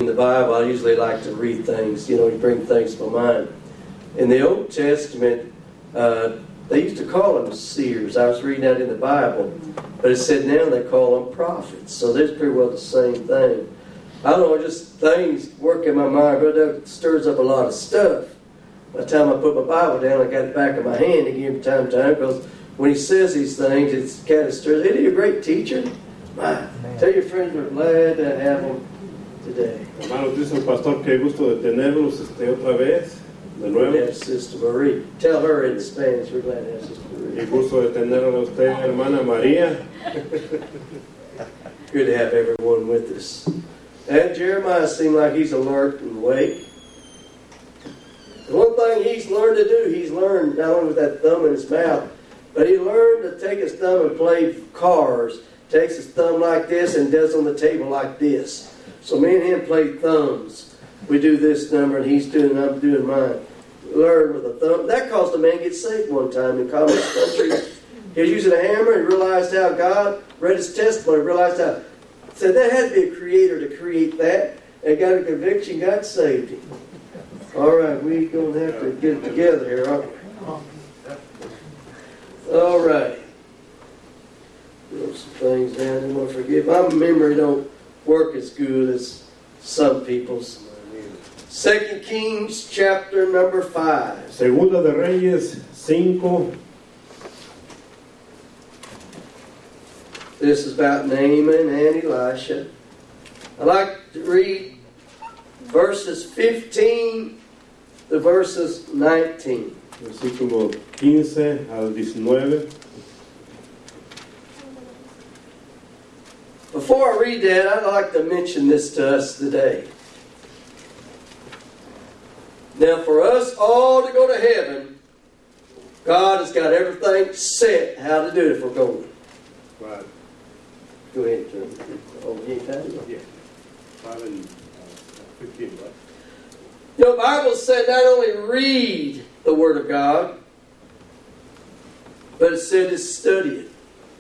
the Bible, I usually like to read things, you bring things to my mind. In the Old Testament, they used to call them seers. I was reading that in the Bible, but it said now they call them prophets. So that's pretty well the same thing. I don't know, just things work in my mind, but that stirs up a lot of stuff. By the time I put my Bible down, I got it back in my hand again from time to time, because when he says these things, it's kind of stirs. Isn't he a great teacher? Tell your friends we're glad to have them today. Hermanos, dice el pastor que gusto de tenerlos otra vez, de nuevo. Glad to have Sister Marie. Tell her in Spanish we're glad to have Sister Marie. Y gusto de tenerla a usted, hermana María. Good to have everyone with us. And Jeremiah seemed like he's alert and awake. The one thing he's learned to do, he's learned not only with that thumb in his mouth, but he learned to take his thumb and play cards. Takes his thumb like this and does on the table like this. So me and him play thumbs. We do this number and he's doing, I'm doing mine. Learn with a thumb. That caused a man to get saved one time in communist country. He was using a hammer and realized how God read his testimony, realized how, said there had to be a creator to create that, and got a conviction, God saved him. All right, we're going to have to get it together here, aren't we? All right. Wrote some things down, I want to forget. My memory don't work as good as some people's. 2 Kings chapter number 5. Segunda de Reyes 5. This is about Naaman and Elisha. I like to read verses 15 to verses 19. Versículo 15 al 19. Before I read that, I'd like to mention this to us today. Now, for us all to go to heaven, God has got everything set how to do it if we're going. Right. Go ahead, John. Oh, you ain't found it? Yeah. 5 and 15, right? The Bible said not only read the Word of God, but it said to study it.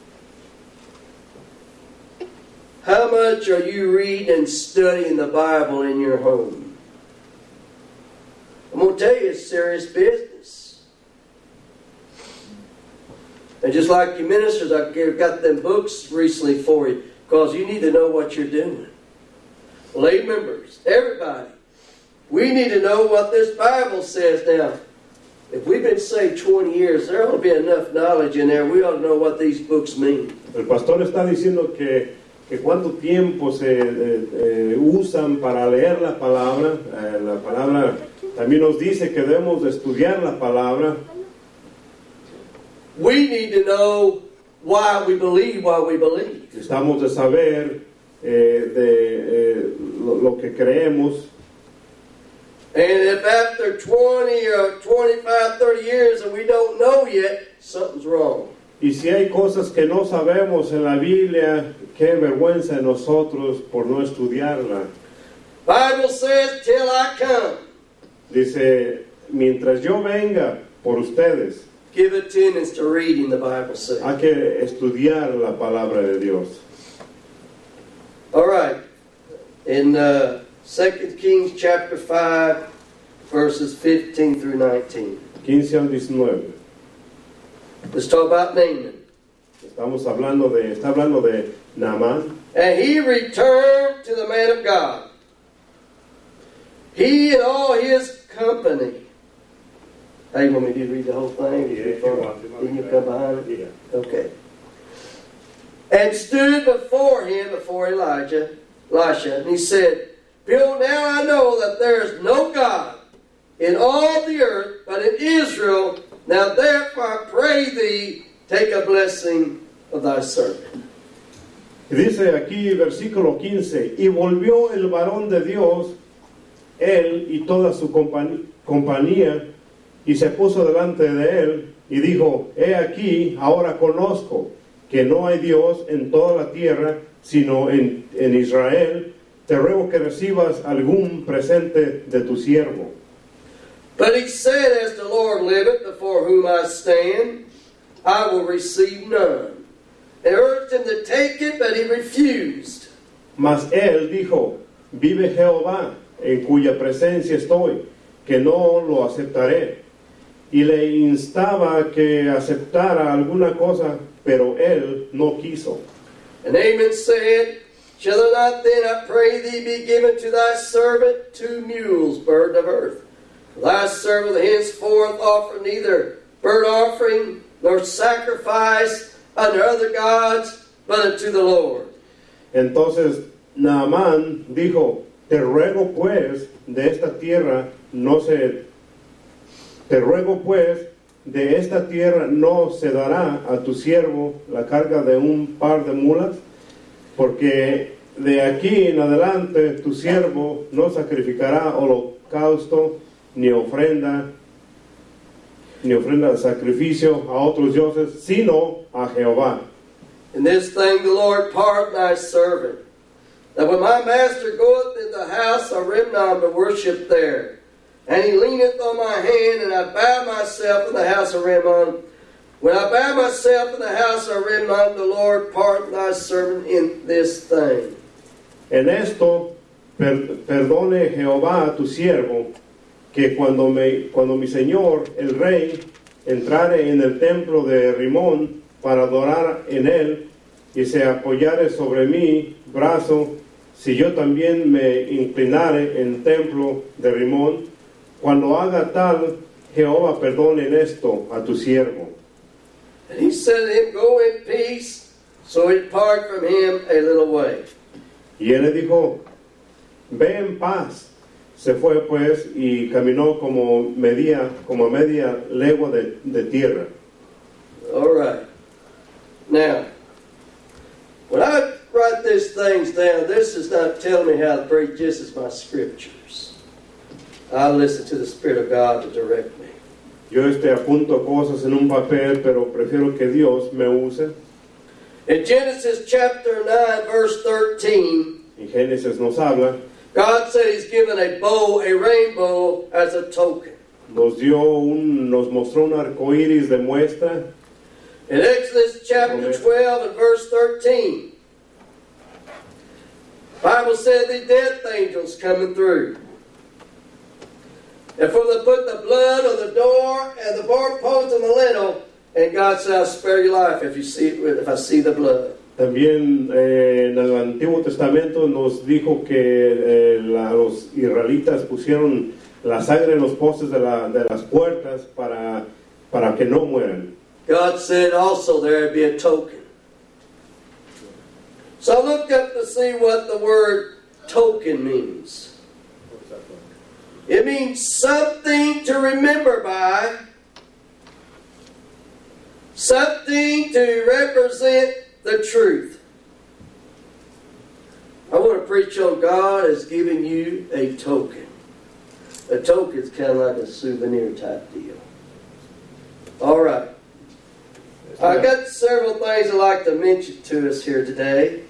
How much are you reading and studying the Bible in your home? I'm going to tell you, it's serious business. And just like you ministers, I've got them books recently for you, because you need to know what you're doing. Lay members, everybody, we need to know what this Bible says now. If we've been saved 20 years, there ought to be enough knowledge in there. We ought to know what these books mean. El pastor está diciendo que cuánto tiempo se usan para leer la palabra. La palabra también nos dice que debemos de estudiar la palabra. We need to know why we believe what we believe. Estamos de saber lo que creemos. And if after 20 or 25, 30 years and we don't know yet, something's wrong. Y si hay cosas que no sabemos en la Biblia, qué vergüenza de nosotros por no estudiarla. Bible says, till I come. Dice, mientras yo venga por ustedes, give attendance to reading, the Bible says. Hay que estudiar la palabra de Dios. All right. In 2 Kings chapter 5, verses 15 through 19. 15 al 19. Let's talk about Naaman. Está hablando de Naamán. And he returned to the man of God, he and all his company. Hey, you want me to read the whole thing? Yeah, Then you come behind it? Yeah. Okay. And stood before him, before Elisha, and he said, behold, now I know that there is no God in all the earth, but in Israel. Now therefore I pray thee, take a blessing of thy servant. Y dice aquí, versículo 15, y volvió el varón de Dios, él y toda su compañía, y se puso delante de él, y dijo, he aquí, ahora conozco que no hay Dios en toda la tierra, sino en Israel. Te ruego que recibas algún presente de tu siervo. But he said, as the Lord liveth, before whom I stand, I will receive none. They urged him to take it, but he refused. Mas él dijo, vive Jehová, en cuya presencia estoy, que no lo aceptaré. Y le instaba que aceptara alguna cosa, pero él no quiso. And Naaman said, Shall there not then, I pray thee, be given to thy servant 2 mules, burden of earth? For thy servant will henceforth offer neither burnt offering nor sacrifice unto other gods, but unto the Lord. Entonces Naamán dijo, te ruego pues de esta tierra no se dará a tu siervo la carga de un par de mulas, porque de aquí en adelante tu siervo no sacrificará holocausto ni ofrenda de sacrificio a otros dioses, sino a Jehová. In this thing the Lord pardon thy servant, that when my master goeth in the house of Rimmon to worship there, and he leaneth on my hand, and I bow myself in the house of Rimmon, when I bow myself in the house of Rimmon, the Lord pardon thy servant in this thing. En esto perdone Jehová a tu siervo, que cuando mi señor el rey entrare en el templo de Rimón para adorar en él, y se apoyare sobre mi brazo, si yo también me inclinare en el templo de Rimón, cuando haga tal, Jehová perdone en esto a tu siervo. And he said to him, Go in peace. So he departed from him a little way. Y él le dijo, ve en paz. Se fue pues y caminó como media legua de tierra. All right. Now, when I write these things down, this is not telling me how to preach. This is my scriptures. I listen to the Spirit of God to direct me. Yo apunto cosas en un papel, pero prefiero que Dios me use. In Genesis chapter 9, verse 13, En Génesis nos habla, God said He's given a bow, a rainbow, as a token. nos mostró un arco iris de muestra. In Exodus chapter 12 and verse 13, the Bible said the death angels coming through. And for them put the blood on the door and the doorpost and the lintel, and God said, I'll spare your life if I see the blood. También en el Antiguo Testamento nos dijo que los israelitas pusieron la sangre en los postes de las puertas para que no mueran. God said also there would be a token. So I looked up to see what the word token means. It means something to remember by, something to represent the truth. I want to preach on God as giving you a token. A token is kind of like a souvenir type deal. All right. I've got several things I'd like to mention to us here today.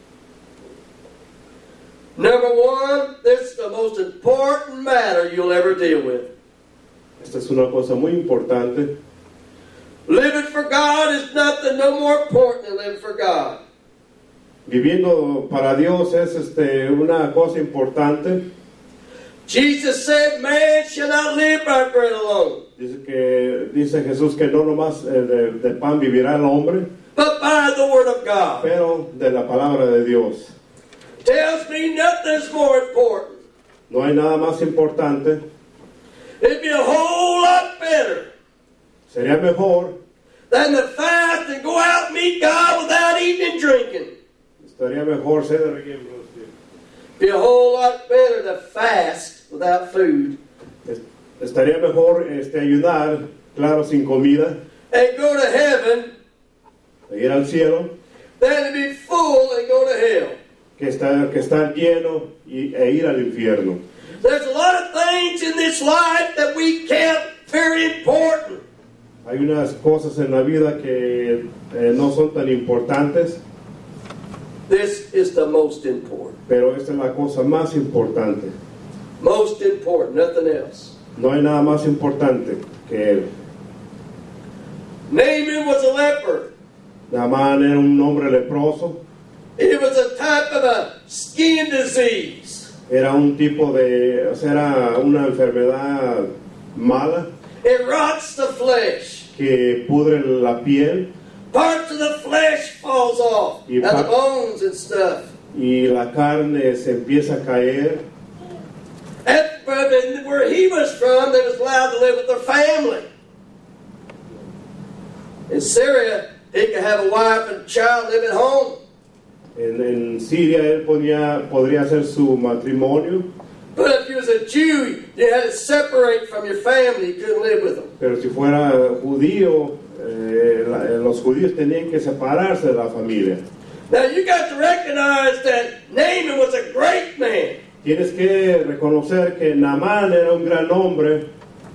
Number one, this is the most important matter you'll ever deal with. Esta es una cosa muy importante. Living for God is nothing no more important than living for God. Viviendo para Dios es una cosa importante. Jesus said, man shall not live by bread alone, Dice Jesús que no nomás de pan vivirá el hombre, but by the word of God. pero de la palabra de Dios. Tells me nothing's more important. No hay nada más importante. It'd be a whole lot better Sería mejor, than to fast and go out and meet God without eating and drinking. estaría mejor ser Be a whole lot better to fast without food estaría mejor ayunar, claro, sin comida, and go to heaven ir al cielo, than to be full and go to hell. que estar lleno e ir al infierno. There's a lot of things in this life that we count very important. Hay unas cosas en la vida que no son tan importantes, This is the most important. pero esta es la cosa más importante. Most important, nothing else. No hay nada más importante que él. Naaman was a leper. Naamán era un hombre leproso. It was a type of a skin disease. Era un tipo de, o sea, era una enfermedad mala It rots the flesh. que pudre la piel Parts of the flesh falls off. Y And the bones and stuff. y la carne se empieza a caer. But where he was from, they was allowed to live with their family. In Syria, he could have a wife and a child live at home. En Siria él podría hacer su matrimonio, But if you was a Jew, you had to separate from your family. You couldn't live with them. pero si fuera judío, los judíos tenían que separarse de la familia. Now you got to recognize that Naaman was a great man. Tienes que reconocer que Naamán era un gran hombre,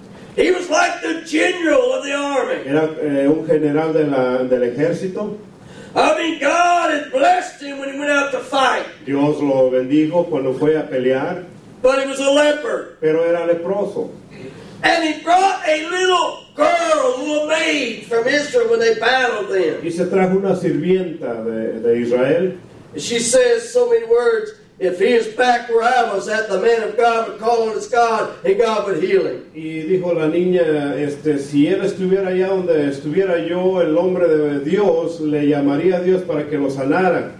He was like the general of the army. era un general del ejército. I mean, God had blessed him when he went out to fight. Dios lo bendijo cuando fue a pelear, But he was a leper. pero era leproso. And he brought a little girl, a little maid from Israel when they battled them. Y se trajo una sirvienta de Israel. And she says so many words. If he is back where I was at, the man of God would call on his God, and God would heal him. Y dijo la niña, si él estuviera allá donde estuviera yo, el hombre de Dios, le llamaría a Dios para que lo sanara.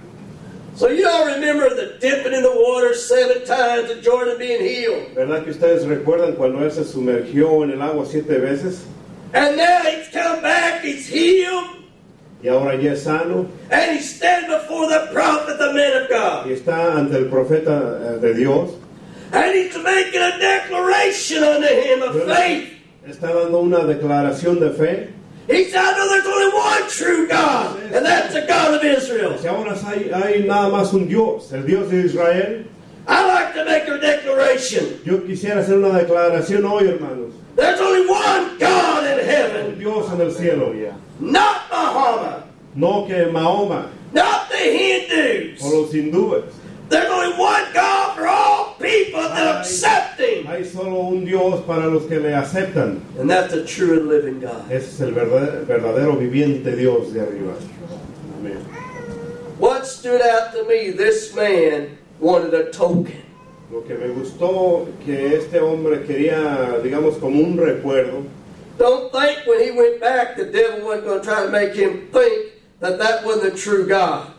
So you all remember the dipping in the water 7 times and Jordan being healed. ¿Verdad que ustedes recuerdan cuando él se sumergió en el agua 7 veces? And now he's come back, he's healed, Y ahora ya es sano and he's standing before the prophet, the man of God. y está ante el profeta de Dios. And he's making a declaration unto him of faith. Está dando una declaración de fe. He said, I know there's only one true God, and that's the God of Israel. Si ahora hay nada más un Dios, el Dios de Israel. I like to make a declaration. Yo quisiera hacer una declaración hoy, hermanos. There's only one God in Un heaven, Dios en el cielo. not Muhammad, No que Mahoma not the Hindus. o los hindúes. There's only one God for all people that accept Him. Hay solo un Dios para los que le aceptan. And that's the true and living God. Ese es el verdadero viviente Dios de arriba. Amén. What stood out to me, this man wanted a token. Lo que me gustó que este hombre quería, digamos, como un recuerdo. Don't think when he went back, the devil wasn't going to try to make him think that that wasn't the true God.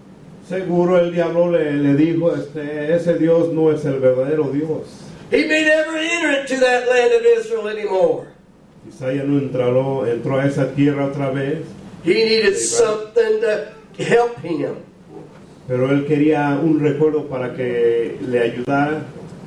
Seguro el diablo le dijo, ese Dios no es el verdadero Dios. He may never enter into that land of Israel anymore. Quizá ya no entró a esa tierra otra vez, He needed something to help him. pero él quería un recuerdo para que le ayudara.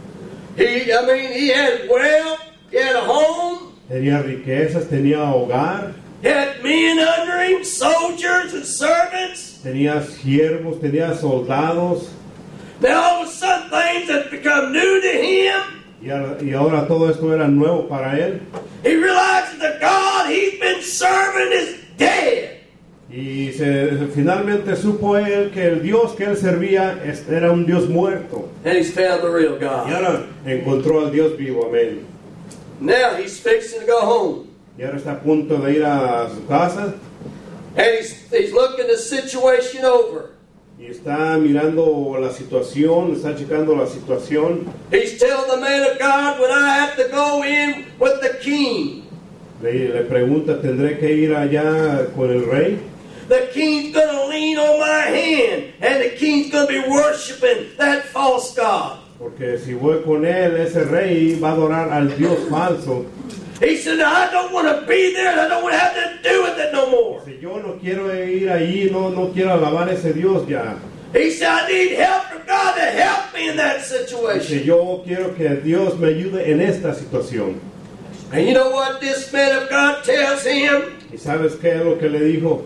He had wealth, he had a home, Tenía riquezas, tenía hogar, he had men under him, soldiers and servants. tenía siervos, tenía soldados, Now all of a sudden things had become new to him. y ahora todo esto era nuevo para él. He realized that the God he's been serving is dead. Y finalmente supo él que el Dios que él servía era un Dios muerto. And he's found the real Y God. ahora encontró al Dios vivo, amén. Now he's fixing to go home. Y ahora está a punto de ir a su casa And he's looking the situation over. y está mirando la situación, está checando la situación. He's telling the man of God, when I have to go in with the king, Le pregunta, ¿tendré que ir allá con el rey? the king's going to lean on my hand, and the king's going to be worshiping that false God. Porque si voy con él, ese rey va a adorar al Dios falso. He said, I don't want to be there, and I don't want to have to do with it no more. Si yo no quiero ir ahí, no quiero alabar a ese Dios ya. He said, I need help from God to help me in that Dice, situation. yo quiero que Dios me ayude en esta situación. And you know what this man of God tells him? ¿Y sabes qué es lo que le dijo?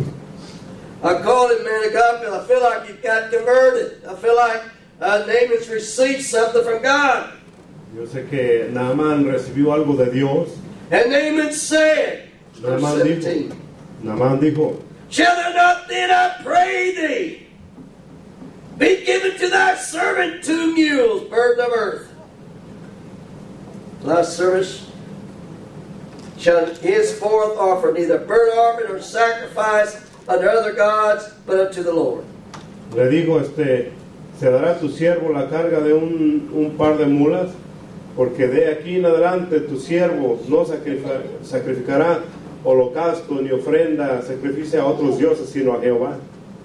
I called him man of God because I feel like he got converted. I feel like Naaman's received something from God. Yo sé que Naamán recibió algo de Dios. And Naaman said, verse Naamán dijo, shall there not then, I pray thee, be given to thy servant 2 mules, birds of earth? Thy servant shall henceforth offer neither burnt offering nor sacrifice unto other gods, but unto the Lord. le dijo, se dará a tu siervo la carga de un par de mulas, porque de aquí en adelante tu siervo no sacrificará holocausto ni ofrenda, sacrificio a otros dioses, sino a Jehová.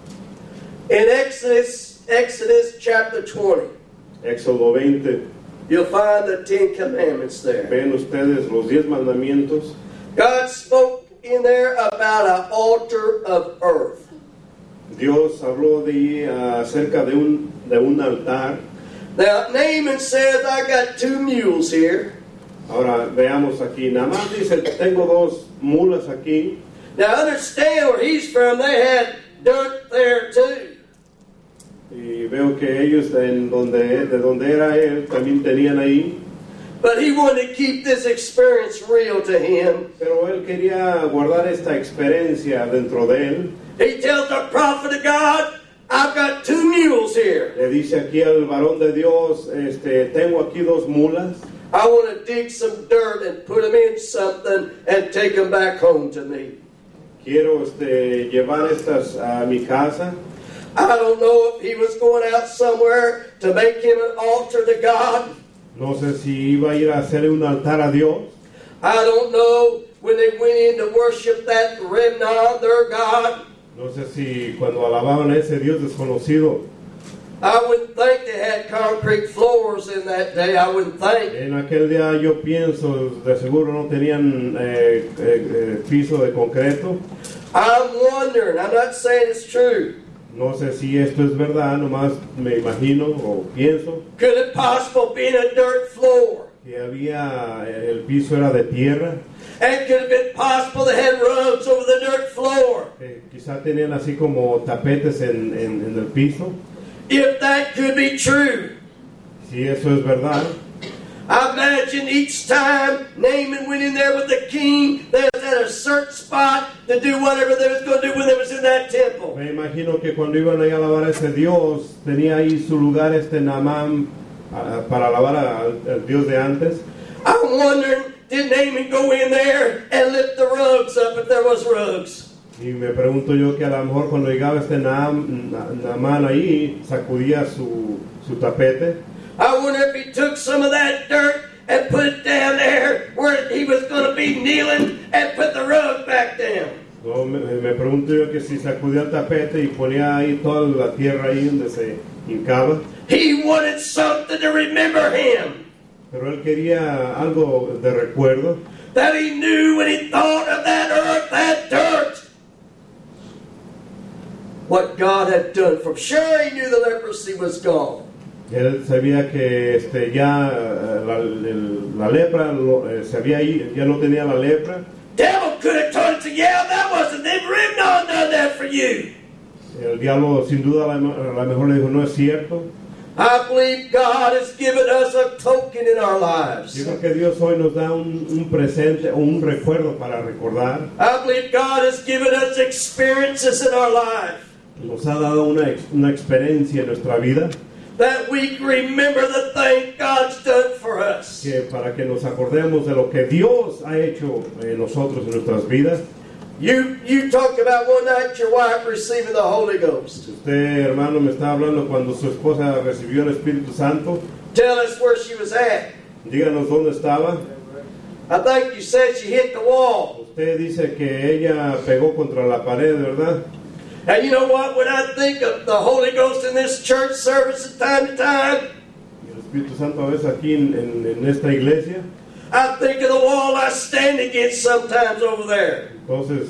In Exodus chapter 20, Éxodo 20, you'll find the 10 Commandments there. ven ustedes los 10 mandamientos. God spoke in there about an altar of earth. Dios habló acerca de un altar. Now, Naaman says, I got 2 mules here. Ahora veamos aquí, Naamán dice, tengo 2 mulas aquí. Now, understand where he's from, they had dirt there too. Y veo que ellos, de donde era él, también tenían ahí. But he wanted to keep this experience real to him. Pero él quería guardar esta experiencia dentro de él. He tells the prophet of God, I've got 2 mules here. Le dice aquí al varón de Dios, tengo aquí 2 mulas. I want to dig some dirt and put them in something and take them back home to me. Quiero llevar estas a mi casa. I don't know if he was going out somewhere to make him an altar to God. No sé si iba a ir a hacerle un altar a Dios. I don't know when they went in to worship that Remnon, their God. No sé si cuando alababan a ese Dios desconocido. I wouldn't think they had concrete floors in that day. I wouldn't think. En aquel día yo pienso, de seguro no tenían piso de concreto. I'm wondering. I'm not saying it's true. No sé si esto es verdad, nomás me imagino o pienso Could it possible be in a dirt floor? que el piso era de tierra. And could it have been possible they had rugs over the dirt floor? Quizá tenían así como tapetes en el piso. If that could be true, Si eso es verdad, I imagine each time Naaman went in there with the king, they was at a certain spot to do whatever they was going to do when they was in that temple. me imagino que cuando iban a ir a alabar a ese Dios, tenía ahí su lugar Naamán para alabar al Dios de antes. I'm wondering, did Naaman go in there and lift the rugs up if there was rugs? Y me pregunto yo que a lo mejor cuando llegaba Naamán ahí, sacudía su tapete. I wonder if he took some of that dirt and put it down there where he was going to be kneeling and put the rug back down. No, me pregunto yo que si sacudía el tapete y ponía ahí toda la tierra ahí donde se hincaba. He wanted something to remember him. Pero él quería algo de recuerdo. That he knew when he thought of that earth, that dirt, what God had done for him. Sure, he knew the leprosy was gone. Él sabía que ya la lepra se había ido, ya no tenía la lepra. Devil could have told him, yeah, that wasn't them. Remnon done that for you. El diablo sin duda a lo mejor le dijo, no es cierto. I believe God has given us a token in our lives. Yo creo que Dios hoy nos da un presente o un recuerdo para recordar. I believe God has given us experiences in our life. Nos ha dado una experiencia en nuestra vida. That we remember the thing God's done for us. Que para que nos acordemos de lo que Dios ha hecho en nosotros, en nuestras vidas. You talked about one night your wife receiving the Holy Ghost. Usted, hermano, me está hablando cuando su esposa recibió el Espíritu Santo. Tell us where she was at. Díganos dónde estaba. I think you said she hit the wall. Usted dice que ella pegó contra la pared, ¿verdad? And you know what? When I think of the Holy Ghost in this church service from time to time, Y el Espíritu Santo a veces aquí en esta iglesia. I think of the wall I stand against sometimes over there. Entonces,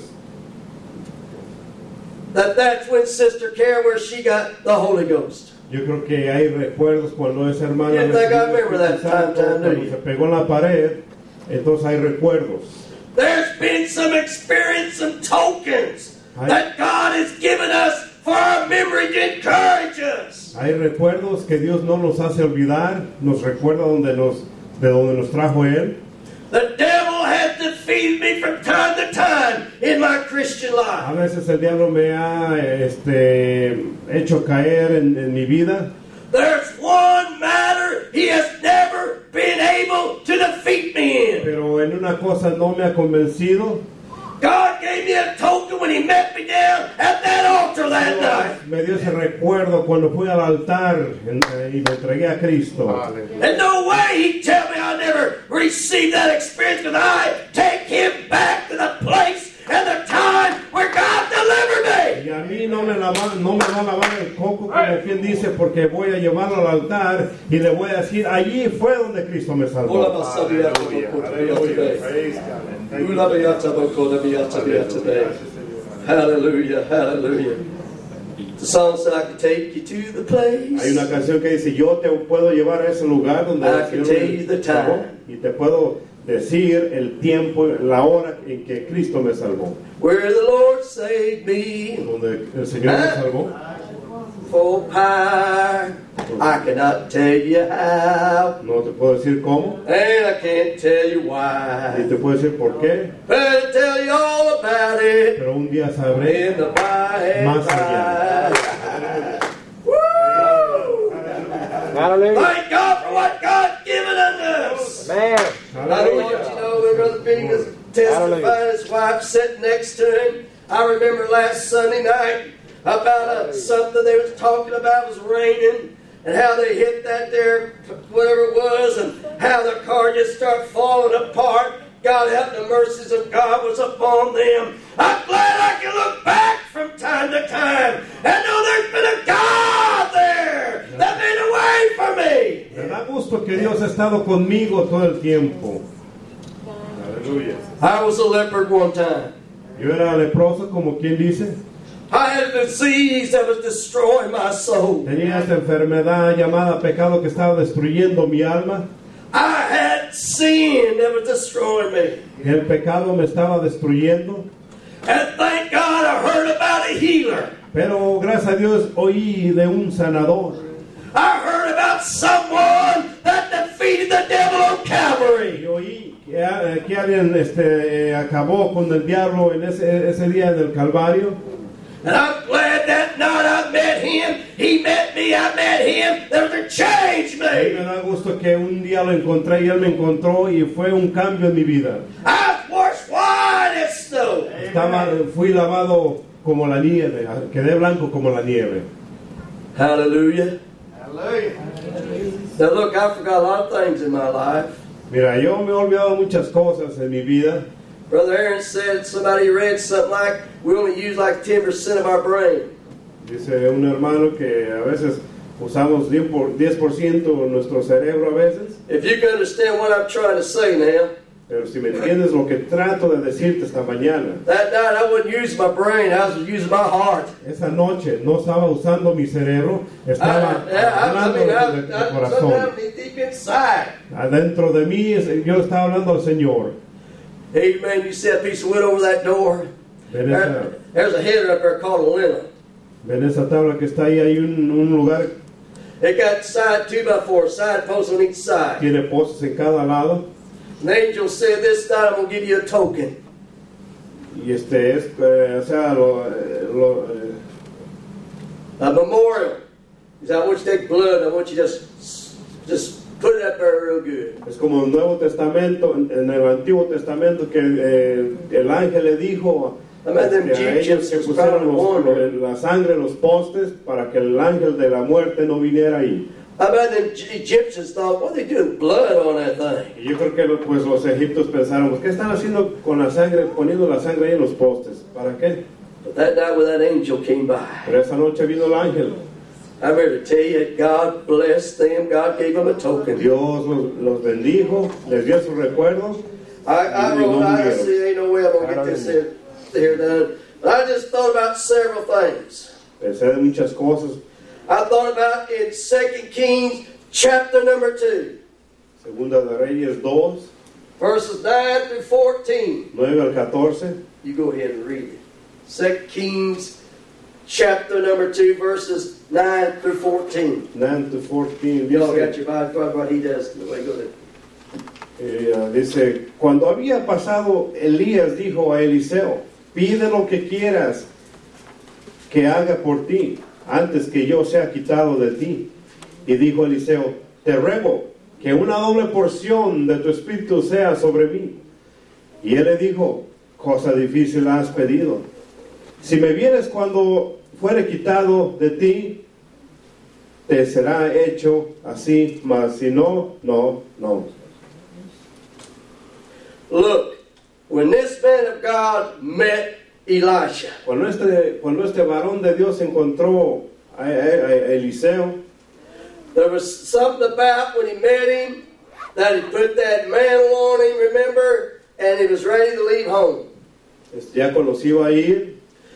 That's when Sister Karen, where she got the Holy Ghost. yo creo que hay recuerdos cuando esa hermana You think I remember recibió el that time, Espíritu Santo, do cuando you? se pegó en la pared, entonces hay recuerdos. There's been some experience, some tokens that God has given us for our memory to encourage us. Hay recuerdos que Dios no nos hace olvidar, nos recuerda de donde nos trajo Él. The devil has defeated me from time to time in my Christian A life. veces el diablo me ha hecho caer en mi vida. There's one matter he has never been able to defeat me in. Pero en una cosa no me ha convencido. God gave gave me a token when he met me down at that altar that night. Me dio ese recuerdo cuando fui al altar y me entregué a Cristo. And no way he'd tell me I never received that experience, because I take him back to the place and the time where God delivered me. Y a mí no me va a lavar el coco, como quien dice, porque voy a llevarlo al altar y le voy a decir, allí fue donde Cristo me salvó. Hallelujah, hallelujah. The song said, I can take you to the place. Hay una canción que dice, yo te puedo llevar a ese lugar donde I can tell you the time. Y te puedo decir el tiempo, la hora en que Cristo me salvó. Where the Lord saved me. Donde el Señor me salvó. For power, I cannot tell you how. No te puedo decir cómo. And I can't tell you why. Ni te puedo decir por qué. But I'll tell you all about it. Pero un día sabré In the by and más allá. Woo! Hallelujah. Thank God for what God's given unto us. Man. I don't want you to know that Brother Benny was testifying, his wife sitting next to him. I remember last Sunday night about something they was talking about. It was raining, and how they hit that there, whatever it was, and how the car just started falling apart. God help, the mercies of God was upon them. I'm glad I can look back from time to time and know there's been a God there that made a way for me. Me da gusto que Dios ha estado conmigo todo el tiempo. Aleluya. I was a leopard one time. Yo era leproso, como quien dice. I had a disease that was destroying my soul. Tenía esta enfermedad llamada pecado que estaba destruyendo mi alma. I had sin that was destroying me. El pecado me estaba destruyendo. And thank God I heard about a healer. Pero gracias a Dios oí de un sanador. I heard about someone that defeated the devil on Calvary. Y oí que alguien acabó con el diablo en ese día del Calvario. And I'm glad that night I met him. He met me, I met him. There was a change Y me made. da gusto que un día lo encontré y él me encontró y fue un cambio en mi vida. I was washed white as snow. Fui lavado como la nieve, quedé blanco como la nieve. Hallelujah. Now look, I forgot a lot of things in my life. Mira, yo me he olvidado muchas cosas en mi vida. Brother Aaron said, somebody read something like, we only use like 10% of our brain. Dice un hermano que a veces usamos 10% nuestro cerebro a veces. If you can understand what I'm trying to say now, Pero si me entiendes lo que trato de decirte esta mañana, that night I wasn't using my brain, I was using my heart. esa noche no estaba usando mi cerebro, estaba hablando de mi corazón. Sometimes deep inside. Adentro de mí yo estaba hablando al Señor. Amen. You see a piece of wood over that door? Ven esa, There's a header up there called a lintel. ven esa tabla que está ahí, hay un lugar, It got side 2x4, side posts on each side. tiene postes en cada lado. An angel said, this night I'm going to give you a token. Y es, o sea, A memorial. He said, I want you to take blood, I want you to just put it up there real good. es como el Nuevo Testamento, en el Antiguo Testamento, que el ángel le dijo I mean, them a ellos Egyptians que was pusieron probably wondering. la sangre en los postes para que el ángel de la muerte no viniera ahí. I bet them Egyptians thought, what are they doing with blood on that thing? Y yo creo que pues los egipcios pensaron, pues, ¿qué están haciendo con la sangre, poniendo la sangre ahí en los postes? ¿Para qué? But that night when that angel came by, Pero esa noche vino el ángel. I'm here to tell you, God blessed them. God gave them a token. Dios los bendijo, les dio su recuerdo. I see, ain't no way I'm going to get this here done. But I just thought about several things. Pensé de muchas cosas. I thought about in 2 Kings chapter number 2, Segunda de Reyes 2, verses 9 through 14. 9 al 14. You go ahead and read it. 2 Kings chapter number 2, verses 9 through 14. 9 to 14. Y'all got Dice, your Bible, what he does. Go ahead. dice, cuando había pasado, Elías dijo a Eliseo, pide lo que quieras que haga por ti, antes que yo sea quitado de ti. Y dijo Eliseo, te ruego que una doble porción de tu espíritu sea sobre mí. Y él le dijo, cosa difícil has pedido. Si me vienes cuando fuere quitado de ti, te será hecho así, mas si no, no, no. Look, when this man of God met Elisha, Cuando este varón de Dios encontró a Eliseo, there was something about when he met him that he put that mantle on him, remember, and he was ready to leave home. ya conocido a ir.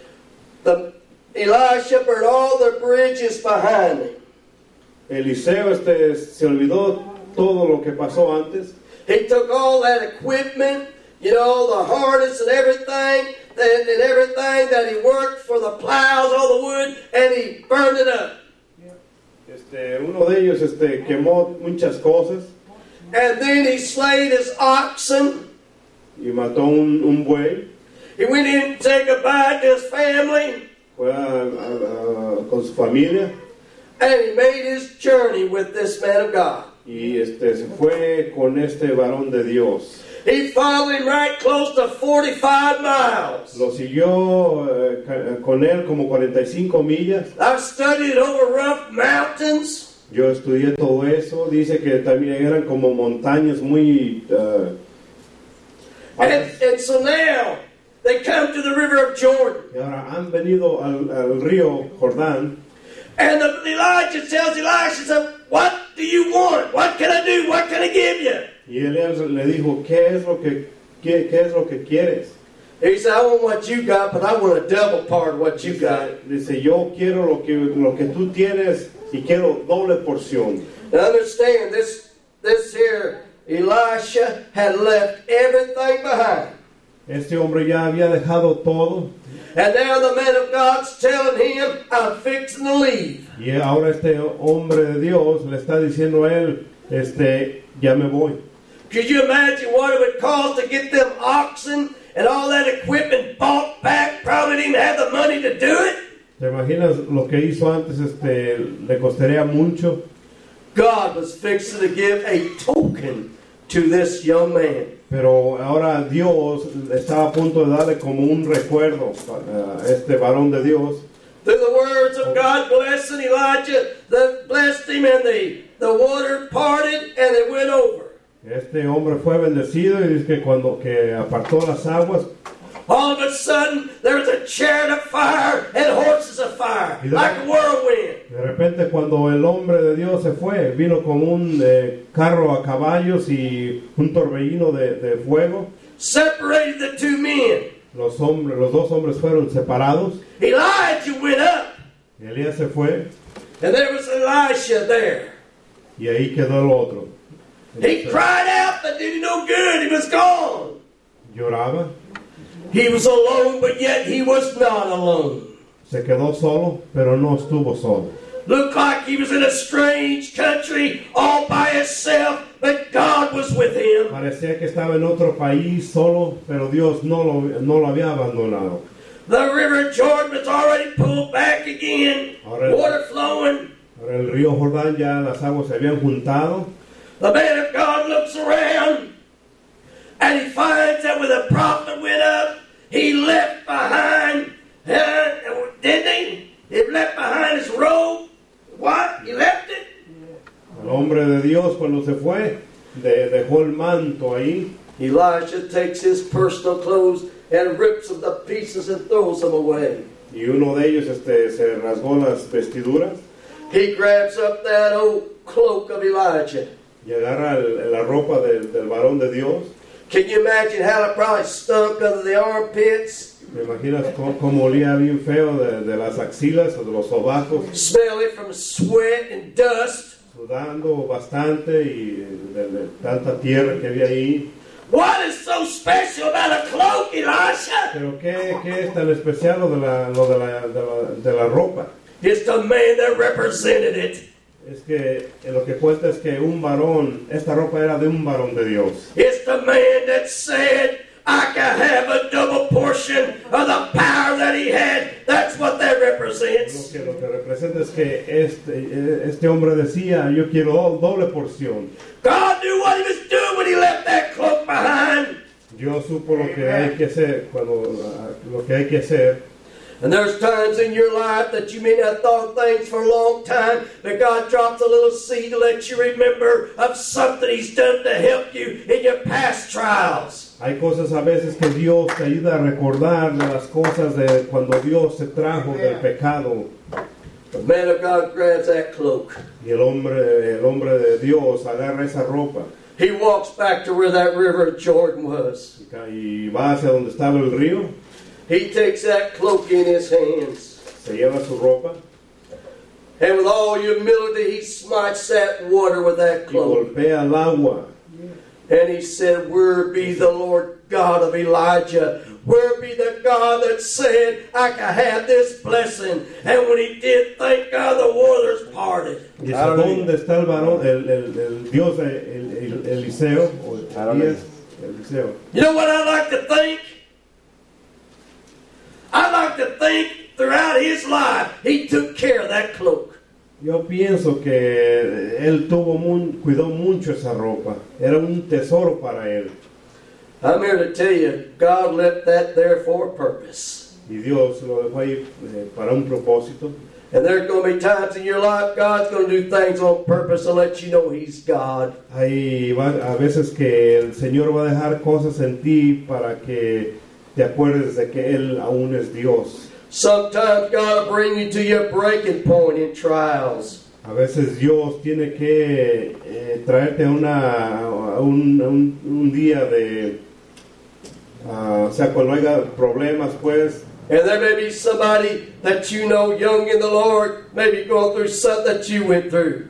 Elisha burned all the bridges behind him. Eliseo se olvidó todo lo que pasó antes. He took all that equipment, the harness and everything that he worked for the plows, all the wood, and he burned it up. Uno de ellos quemó muchas cosas. And then he slayed his oxen. Y mató un buey. He went in to say goodbye to his family. Fue con su familia. And he made his journey with this man of God. Y se fue con este varón de Dios. He followed him right close to 45 miles. Lo siguió con él como 45 millas. I've studied over rough mountains. Yo estudié todo eso. Dice que también eran como montañas muy... and so now they come to the river of Jordan. Y ahora han venido al río Jordán. And Elijah tells Elisha, what do you want? What can I do? What can I give you? Y Elías le dijo, ¿qué es lo que quieres? He said, I want what you got, but I want a double part of what you got. Dice, yo quiero lo que tú tienes y quiero doble porción. And understand, this here, Elisha had left everything behind. Este hombre ya había dejado todo. And now the man of God's telling him, I'm fixing to leave. Y ahora este hombre de Dios le está diciendo a él, ya me voy. Could you imagine what it would cost to get them oxen and all that equipment bought back? Probably didn't have the money to do it. ¿Te imaginas lo que hizo antes? Le costaría mucho. God was fixing to give a token to this young man. Pero ahora Dios estaba a punto de darle como un recuerdo a este varón de Dios. Through the words of God blessing Elijah, they blessed him and the water parted and it went over. Este hombre fue bendecido y dice que cuando apartó las aguas, all of a sudden there was a chariot of fire and horses of fire, like a whirlwind. De repente cuando el hombre de Dios se fue, vino como un carro a caballos y un torbellino de fuego. Separated the two men. Los dos hombres fueron separados. Elijah went up. Y Elías se fue. And there was Elisha there. Y ahí quedó el otro. He cried out, but did no good. He was gone. Lloraba. He was alone, but yet he was not alone. Se quedó solo, pero no estuvo solo. Looked like he was in a strange country all by himself, but God was with him. Parecía que estaba en otro país solo, pero Dios no lo había abandonado. The river Jordan was already pulled back again, water flowing. Ahora el río Jordán ya las aguas se habían juntado. The man of God looks around, and he finds that when the prophet went up, he left behind, didn't he? He left behind his robe. What? He left it? El hombre de Dios cuando se fue, dejó el manto ahí. Elisha takes his personal clothes and rips them to pieces and throws them away. Y uno de ellos se rasgó las vestiduras. He grabs up that old cloak of Elijah. Y agarra la ropa del varón de Dios. Can you imagine how it probably stunk under the armpits? ¿Me imaginas cómo olía bien feo de las axilas o de los sobacos? Smell it from sweat and dust. Sudando bastante y de tanta tierra que había ahí. What is so special about a cloak, Elisha? Pero ¿qué es tan especial lo de la ropa? It's the man that represented it. Es que lo que cuenta es que un varón, esta ropa era de un varón de Dios. It's the man that said, I can have a double portion of the power that he had. That's what that represents. Lo que representa es que este hombre decía, yo quiero doble porción. God knew what he was doing when he left that cloak behind. Dios supo lo que hay que hacer lo que hay que hacer. And there's times in your life that you may not have thought of things for a long time, but God drops a little seed to let you remember of something He's done to help you in your past trials. Hay cosas a veces que Dios te ayuda a recordar de las cosas de cuando Dios se trajo del pecado. The man of God grabs that cloak. Y el hombre de Dios agarra esa ropa He walks back to where that river of Jordan was. y va hacia donde estaba el río, He takes that cloak in his hands. se lleva su ropa And with all humility, he smites that water with that y cloak. golpea el agua. And he said, "Where be the Lord God of Elijah? Where be the God that said I could have this blessing?" And when he did, thank God, the waters parted. Y dice, ¿dónde está el varón, el Dios de Eliseo? O Elías, Eliseo. You know what I like to think? I like to think throughout his life, he took care of that cloak. Yo pienso que él cuidó mucho esa ropa. Era un tesoro para él. I'm here to tell you, God left that there for a purpose. Y Dios lo dejó ahí para un propósito. And there's going to be times in your life, God's going to do things on purpose to let you know He's God. Hay a veces que el Señor va a dejar cosas en ti para que te acuerdes de que Él aún es Dios. Sometimes God will bring you to your breaking point in trials. A veces Dios tiene que traerte a un día de... o sea, cuando haya problemas, pues... And there may be somebody that you know young in the Lord, maybe going through something that you went through.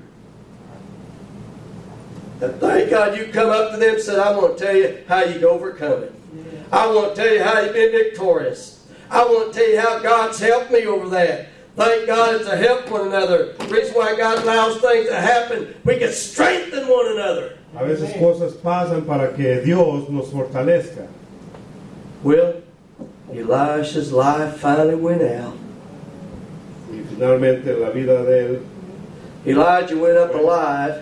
And thank God you come up to them and said, "I want to tell you how you overcome it. I want to tell you how you've been victorious. I want to tell you how God's helped me over that." Thank God it's to help one another. The reason why God allows things to happen, we can strengthen one another. A veces cosas pasan para que Dios nos fortalezca. Well, Elisha's life finally went out. Y finalmente la vida de él, Elijah went up alive.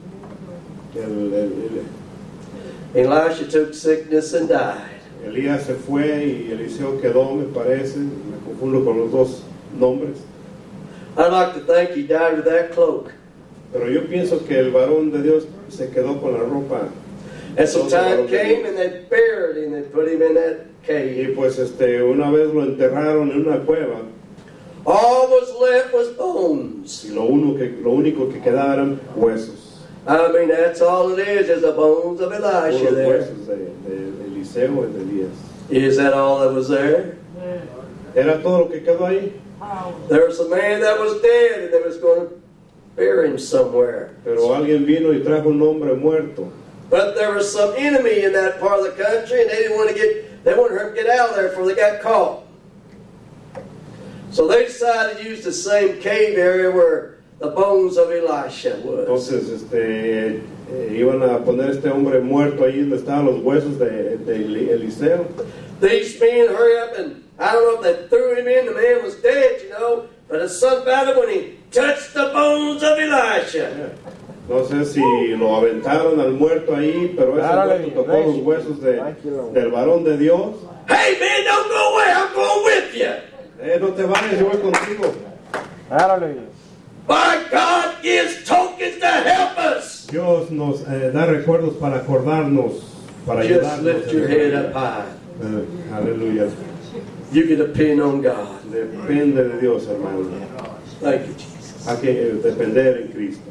Elisha took sickness and died. Elías se fue y Eliseo quedó, me parece. Me confundo con los dos nombres. I'd like to think he died with that cloak. Pero yo pienso que el varón de Dios se quedó con la ropa. And some time came and they buried him and put him in that Y cave. pues una vez lo enterraron en una cueva. All was left was bones. Y lo único que quedaba eran huesos. I mean, that's all it is the bones of Elisha Unos there. huesos de Eliseo y de Elías. Is that all that was there? Era todo lo que quedó ahí. There was a man that was dead and they was going to bury him somewhere. Pero alguien vino y trajo un hombre muerto. But there was some enemy in that part of the country, and they wanted her to get out of there before they got caught. So they decided to use the same cave area where the bones of Elisha was. Entonces, iban a poner este hombre muerto ahí donde estaban los huesos de Eliseo. These men hurry up, and I don't know if they threw him in. The man was dead, you know. But the son found him when he touched the bones of Elisha. No sé si lo aventaron al muerto ahí, pero ese muerto tocó los huesos del varón de Dios. Hey man, don't go away, I'm going with you. No te vayas, yo voy contigo. My God gives tokens to help us. Dios nos da recuerdos para acordarnos, para Just ayudarnos. lift your head up high. Aleluya. You can depend on God. Depende de Dios, hermano. Thank you, Jesus. Hay que depender en Cristo.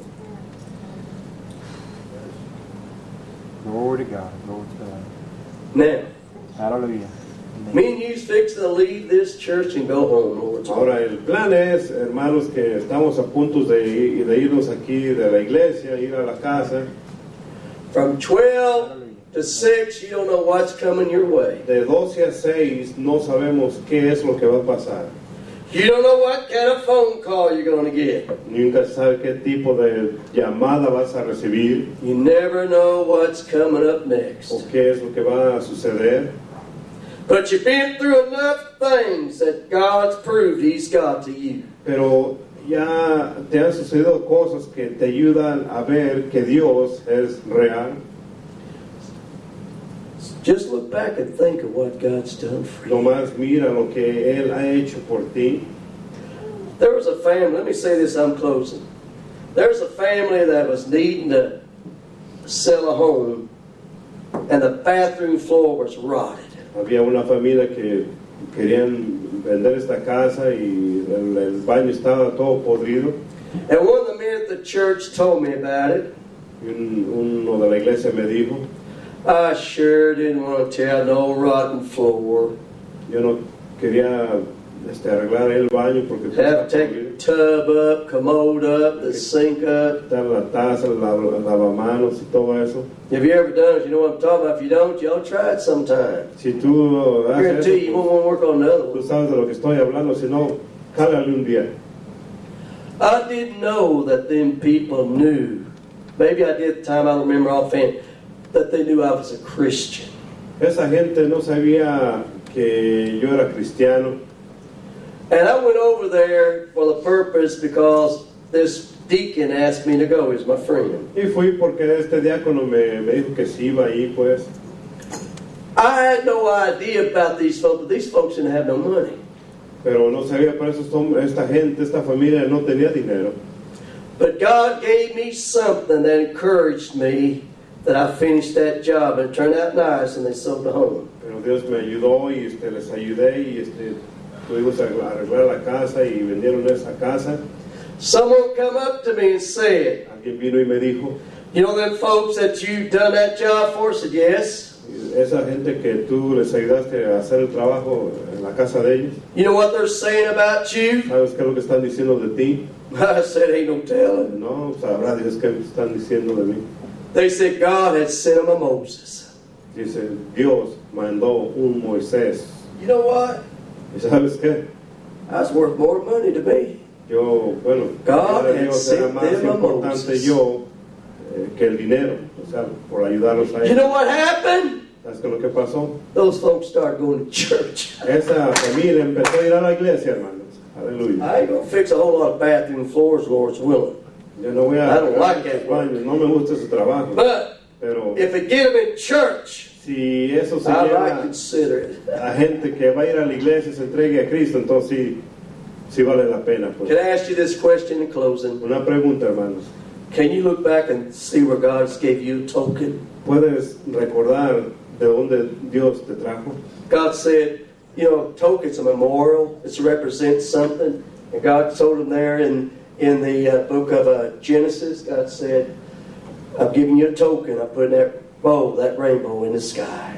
Glory to God. Glory to God. Now, Hallelujah. me and you's fixing to leave this church and go home, Lord. Ahora, el plan es, hermanos, que estamos a punto de irnos aquí de la iglesia, ir a la casa. From 12 to 6, you don't know what's coming your way. De 12 a 6 no sabemos qué es lo que va a pasar. You don't know what kind of phone call you're going to get. Nunca sabe qué tipo de llamada vas a recibir You never know what's coming up next. o qué es lo que va a suceder. But you've been through enough things that God's proved He's God to you. Pero ya te han sucedido cosas que te ayudan a ver que Dios es real. Just look back and think of what God's done for you. Nomás mira lo que Él ha hecho por ti. There was a family, let me say this, I'm closing. There's a family that was needing to sell a home, and the bathroom floor was rotted. Había una familia que querían vender esta casa y el baño estaba todo podrido. And one of the men at the church told me about it. Y uno de la iglesia me dijo, I sure didn't want to tear no rotten floor. yo no quería arreglar el baño porque Have to take a tub up, commode up, the sink up. quitar la taza, el lavamanos y todo eso. Have you ever done it? You know what I'm talking about. If you don't, y'all try it sometime. Si tú I haces guarantee you eso, won't want to work on another tú one. sabes de lo que estoy hablando, si no, cálale un día. I didn't know that them people knew. Maybe I did at the time, I don't remember offhand, that they knew I was a Christian. Esa gente no sabía que yo era cristiano. And I went over there for the purpose because this deacon asked me to go. He's my friend. Y fui porque este diácono me dijo que sí iba ahí, pues. I had no idea about these folks, but these folks didn't have no money. Pero no sabía, por eso esta gente, esta familia no tenía dinero. But God gave me something that encouraged me that I finished that job, and it turned out nice, and they sold the home. Pero Dios me ayudó y les ayudé y pudimos arreglar la casa y vendieron esa casa. Someone come up to me and said, Alguien vino y me dijo, you know them folks that you done that job for? I said, yes. esa gente que tú les ayudaste a hacer el trabajo en la casa de ellos, You know what they're saying about you? ¿sabes qué es lo que están diciendo de ti? I said, ain't no telling. No, sabrá Dios qué están diciendo de mí. They said God had sent them a Moses. Dice, Dios mandó un Moisés. You know what? ¿Y sabes qué? That's worth more money to me. Yo, bueno, God para had Dios era sent más them a importante Moses. yo que el dinero, o sea, por ayudarlos a You ellos. know what happened? ¿Sabes qué es lo que pasó? Those folks started going to church. Esa familia empezó a ir a la iglesia, hermanos. Aleluya. I ain't gonna fix a whole lot of bathroom floors, Lord's willing. Yo no voy a I don't like that work. baños, no me gusta ese trabajo. But Pero if it get them in church, si eso se I might lleva consider it. a gente que va a ir a la iglesia y se entregue a Cristo, entonces sí vale la pena. Pues. Can I ask you this question in closing? Una pregunta, hermanos. Can you look back and see where God gave you a token? ¿Puedes recordar de dónde Dios te trajo? God said, you know, token's a memorial. It represents something. And God told him there in the book of Genesis, God said, I'm giving you a token. I'm putting that bow, that rainbow in the sky.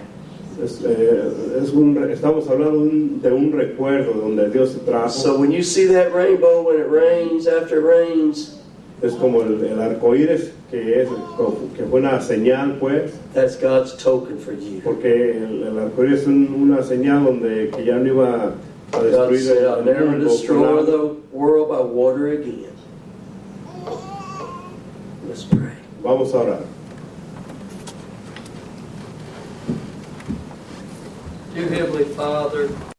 Estamos hablando de un recuerdo donde Dios te trajo. So when you see that rainbow, when it rains, after it rains, Es como el arco iris, que fue una señal, pues. that's God's token for you. Porque el arco iris es una señal donde que ya no iba a God destruir said, I'll el never mundo. destroy the world by water again. Let's pray. Vamos a orar. Dear Heavenly Father,